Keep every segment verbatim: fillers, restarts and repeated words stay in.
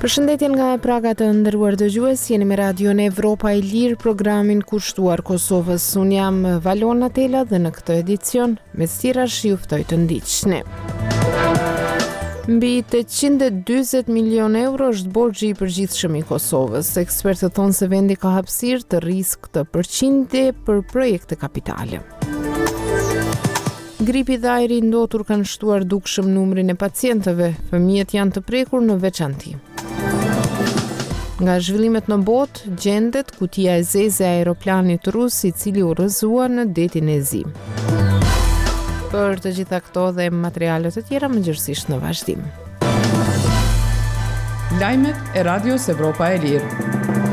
Përshëndetje nga e Praga të nderuar dëgjues, jeni me Radion Evropa e Lirë, programin kushtuar Kosovës. Unë jam Valona Tela dhe në këtë edicion, me stirash ju ftoj të ndiqni. Mbi tetëqind e dyzet milion euro është borxhi i përgjithshëm i Kosovës. Ekspertët thonë se vendi ka hapësirë të risk të përqindje për projekte kapitale. Gripi dhe ajri i ndotur kanë shtuar dukshëm numrin e pacientëve. Fëmijët janë të prekur në veçanti. Nga zhvillimet në botë, gjendet kutia e zezë e aeroplanit rus i cili u rrëzua në detin e Zi. Për të gjitha këto dhe materialet të tjera mëngjesisht në vazhdim. Lajmet e Radios Evropa e Lirë.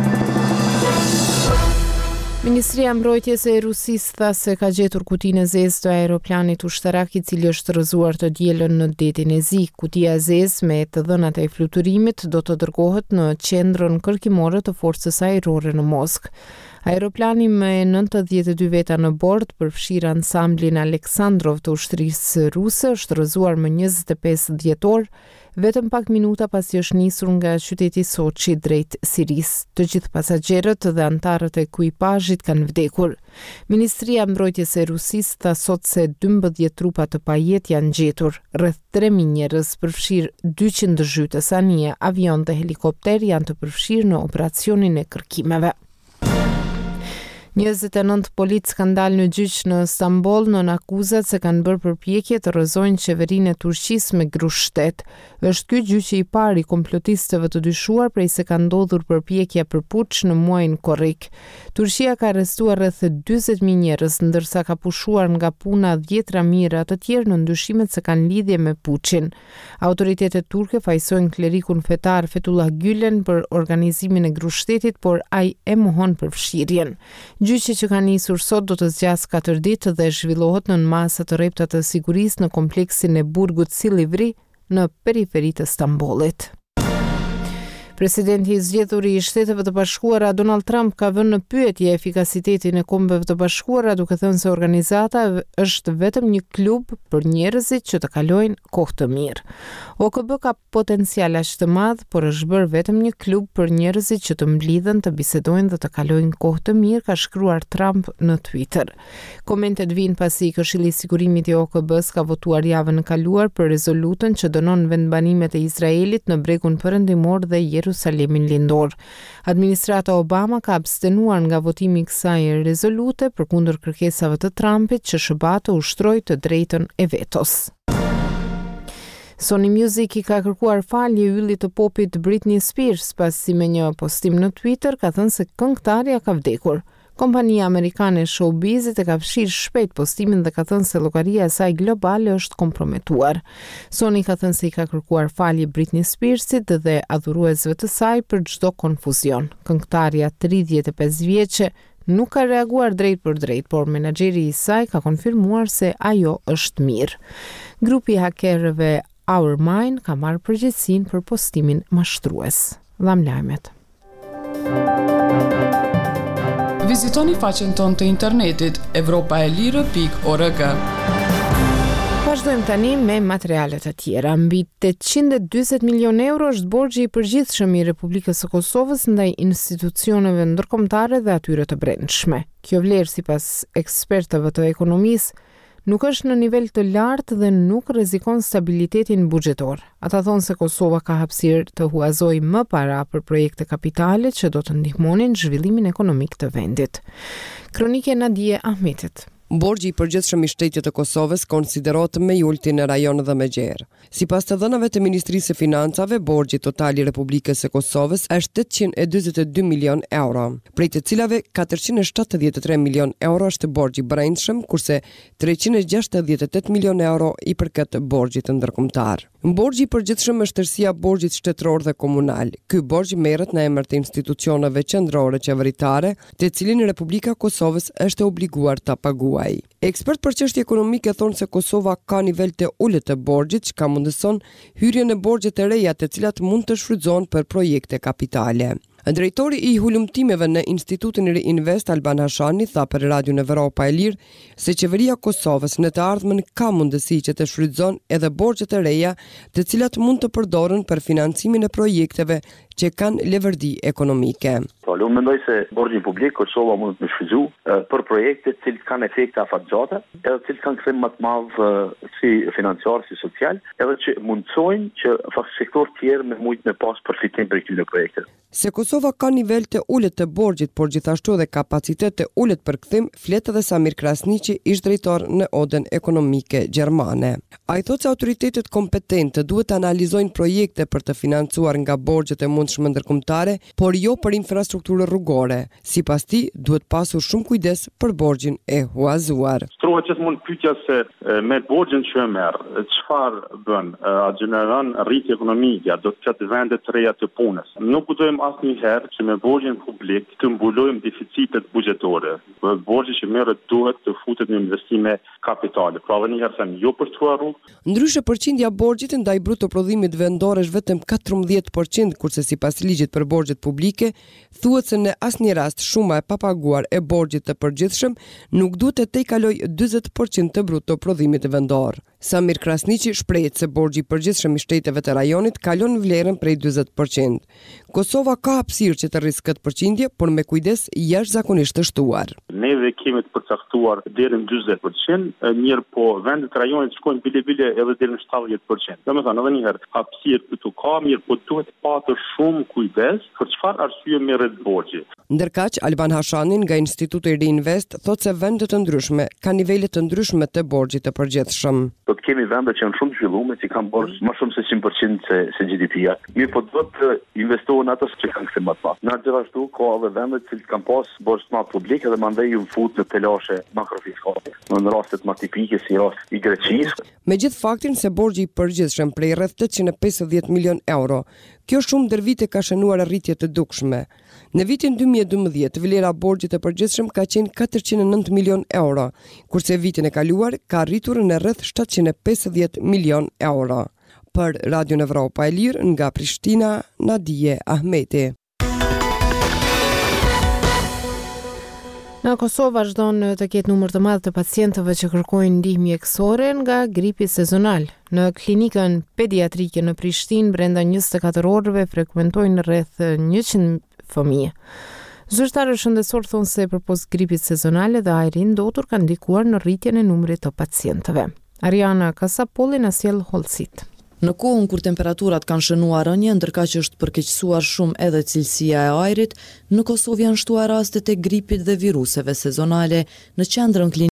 Ministria e Mbrojtjes e Rusisë tha se ka gjetur kutinë e zezë të aeroplanit ushtarak i cili është rrëzuar të dielën në detin e Zi. Kutia e zezë me të dhënat e fluturimit do të dërgohet në qendrën kërkimore të forcës ajrore në Moskë. Aeroplani me nëntëdhjetë e dy veta në bord përfshir ansamblin Aleksandrov të ushtrisë ruse është rrëzuar më njëzet e pesë dhjetor, vetëm pak minuta pasi është nisur nga qyteti Soçi drejt Sirisë. Të gjithë pasagerët dhe antarët e ekuipazhit kanë vdekur. Ministria e Mbrojtjes e Rusisë tha sot se dymbëdhjetë trupa të pajet janë gjetur. Rreth tre mijë njerëz, përfshir dyqind zhytës anije, avion dhe helikopter janë të përfshirë në operacionin e kërkimeve. njëzet e nëntë polic kanë dalë në gjyq në Stamboll në akuzat se kanë bërë përpjekje të rrëzojnë qeverinë e Turqisë me grushtet. Është ky gjyqi i parë i komplotistëve të dyshuar prej se ka ndodhur përpjekja për puç në muajin korrik. Turqia ka arrestuar rreth dyzet mijë njerëz, ndërsa ka pushuar nga puna dhjetra mijëra të tjerë në ndyshimet se kanë lidhje me puçin. Autoritetet turke fajsojnë klerikun fetar Fethullah Gülen për organizimin e grushtetit, por ai e mohon përfshirjen. Gjyqi që ka nisur sot do të zgjasë katër ditë dhe zhvillohet në masa të rrepta të sigurisë në kompleksin e burgut Silivri në periferi të Stambollit. Presidenti i zgjedhur i Shteteve të Bashkuara Donald Trump ka vënë në pyetje efikasitetin e Kombeve të Bashkuara, duke thënë se organizata është vetëm një klub për njerëzit që të kalojnë kohë të mirë. O K B ka potencial aq të madh, por është bërë vetëm një klub për njerëzit që të mblidhen, të bisedojnë dhe të kalojnë kohë të mirë, ka shkruar Trump në Twitter. Komentet vijnë pasi Këshilli i Sigurimit i O K B-s ka votuar javën e kaluar për rezolutën që dënon vendbanimet e Izraelit në bregun perëndimor dhe Jerusalemin lindor. Administrata Obama ka abstenuar nga votimi i kësaj rezolute përkundër kërkesave të Trumpit që shëbat të ushtrojë të drejtën e vetos. Sony Music i ka kërkuar falje yllit të popit Britney Spears pasi me një postim në Twitter ka thënë se këngëtarja ka vdekur. Kompania amerikane e showbizit e ka fshirë shpejt postimin dhe ka thënë se llogaria e saj globale është komprometuar. Sony ka thënë se i ka kërkuar falje Britney Spearsit dhe adhuruesve të saj për çdo konfuzion. Këngëtarja tridhjetë e pesë vjeçe nuk ka reaguar drejt për drejt, por menaxheri i saj ka konfirmuar se ajo është mirë. Grupi i hakerëve Our Mine ka marrë përgjegjësinë për postimin mashtrues. Dham lajmet. Vizitoni faqen tonë të internetit evropaelire pikë org. Vazhdojmë tani me materialet e tjera. Mbi tetëqind e dyzet milion euro është borxhi i përgjithshëm i Republikës së Kosovës ndaj institucioneve ndërkombëtare dhe atyre të brendshme. Kjo vlerë sipas ekspertëve të ekonomisë nuk është në nivel të lartë dhe nuk rrezikon stabilitetin buxhetor. Ata thonë se Kosova ka hapësirë të huazojë më para për projekte kapitale që do të ndihmonin zhvillimin ekonomik të vendit. Kronike Nadije Ahmetit. Borxhi i përgjithshëm i shtetit të Kosovës konsiderohet më i ulti në rajon dhe më gjerë. Sipas të dhënave të Ministrisë së Financave, borxhi total i Republikës së Kosovës është tetëqind e dyzet e dy milion euro, prej të cilave katërqind e shtatëdhjetë e tre milion euro është borxhi brendshëm, kurse treqind e gjashtëdhjetë e tetë milion euro i përket borxhit ndërkombëtar. Borxhi i përgjithshëm është tërësia e borxhit shtetëror dhe komunal. Ky borxh merret në emër të institucioneve qendrore qeveritare, të cilin Republika e Kosovës është e obliguar ta paguajë. Ekspert për çështje ekonomike thonë se Kosova ka nivel të ulët të borxhit, që ka mundëson hyrjen e borxhe të reja të cilat mund të shfrytëzohen për projekte kapitale. Drejtori i hulumtimeve në Institutin Reinvest Alban Hashani tha për Radion Evropa e Lirë se qeveria e Kosovës në të ardhmen ka mundësi që të shfrytëzon edhe borxhet e reja, të cilat mund të përdoren për financimin e projekteve që kanë leverdi ekonomike. Unë mendoj se borxhin publik Kosova mund të shfrytëzu për projekte të cilët kanë efekte afatgjata, edhe të cilët kanë kthim më të madh si financiar si social, edhe që mundsojnë që sektor tjerë me mujt me pas përfitim për këtyre projekte. Se Kosova ka nivel të ulët të borxhit, por gjithashtu edhe kapacitet të ulët për kthim, flet edhe Samir Krasniqi, ish drejtor në Odën Ekonomike Gjermane. Ai thotë se autoritetet kompetente duhet të analizojnë projekte për të financuar nga borxhet e mundshme ndërkombëtare, por jo për infrastrukturë rrugore. Sipas tij, duhet pasur shumë kujdes për borxhin e huazuar. Strohet gjithmonë pyetja se me borxhin që e merr, çfarë bën? A gjeneron rritje ekonomike, do të ketë vende të reja të punës. Nuk budojmë asnjëherë që me borxhin publik të mbulojmë deficitet buxhetore. Borxhi që merret duhet të futet në investime kapitale. Pra edhe një herë them, jo për të rrugë. Ndryshe përqindja borxhit ndaj bruto prodhimit vendor është vetëm katërmbëdhjetë përqind, kurse sipas ligjit për borxhet publike, thuhet se në asnjë rast shuma e papaguar e borxhit të përgjithshëm nuk duhet të tejkalojë dyzet përqind të bruto prodhimit vendor. Samir Krasniqi shprehet se borxhi i përgjithshëm i shteteve të rajonit kalon vlerën prej dyzet përqind. Kosova ka hapësirë që të rrisë këtë përqindje, por me kujdes jashtëzakonisht të shtuar. Neve kemi të përcaktuar deri në dyzet përqind, mirë po vendet e rajonit shkojnë bile-bile edhe deri në shtatëdhjetë përqind. Domethënë edhe një herë hapësirë këtu ka, mirë po duhet patur shumë kujdes për çfarë arsye merret borxhi. Ndërkaq, Alban Hashani nga Instituti Reinvest thotë se vende të ndryshme kanë nivele të ndryshme të borxhit të përgjithshëm. Do të kemi vende që janë shumë të zhvilluar, që kanë borxh më shumë se njëqind përqind se, se G D P-ja. Mirë po duhet të investohen ato që kanë kthim më të madh. Në gjithashtu ka edhe vende që kanë pas borxh të madh publik edhe mandej ju fut në telashe makrofiskale. Në raste më tipike si rasti i Greqisë. Megjith faktin se borxhi i përgjithshëm prej rreth tetëqind e pesëdhjetë milion euro, kjo shumë ndër vite ka shënuar rritje të dukshme. Në vitin dy mijë e dymbëdhjetë, vlera e borxhit të përgjithshëm ka qenë katërqind e nëntë milion euro, kurse vitin e kaluar ka arritur në rreth shtatëqind e pesëdhjetë milion euro. Për Radion Evropa e Lirë nga Prishtina, Nadije Ahmeti. Në Kosovë vazhdon të ketë numër të madh të pacientëve që kërkojnë ndihmë mjekësore nga gripi sezonal. Në klinikën pediatrike në Prishtinë, brenda njëzet e katër orëve frekuentojnë rreth njëqind fëmijë. Zyrtarët shëndetësor thonë se përpos gripit sezonal dhe ajri i ndotur kanë ndikuar në rritjen e numrit të pacientëve. Ariana Kasapolli na sjell hollësitë. Në kohën kur temperaturat kanë shënuar rënje, ndërka që është përkeqësuar shumë edhe cilësia e ajrit, në Kosovë janë shtuar rastet e gripit dhe viruseve sezonale. Në qendrën